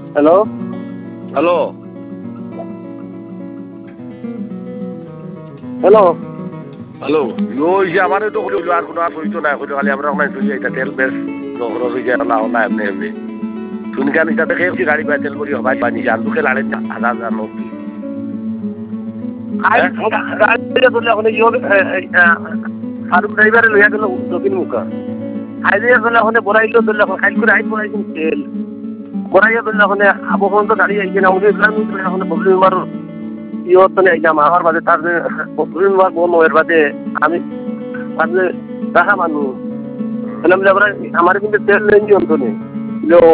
hello hello hello hello ওই যে আমার তো হইলো আর কোনো আর হইতো না হইতো খালি আমরা ওখানে চলে এটা তেল বেশ খরচ হয়ে যায় না না এমনি এমনি শুনি কেন এটা দেখে গাড়ি পাই তেল করি হবাই পানি জান দুঃখে লাড়েন না হাজার হাজার লোক গাড়িটা ধরলে এখন ফারুক ড্রাইভারে লইয়া গেল দক্ষিণ মুখা হাইওয়ে ধরলে এখন বড়াইলেও ধরলে এখন খাইল করে আইন বড়াইছেন তেল বড়াইয়া ধরলে এখন আবহাওয়া তো গাড়ি আইছে না আমাদের এখন বদলি আমার ইয়ে আইলাম আমার বাদে তার বদলি বন এর বাদে আমি তাহলে দেখা মানুষ তাহলে আমরা আমার কিন্তু তেল লেন অন্তনে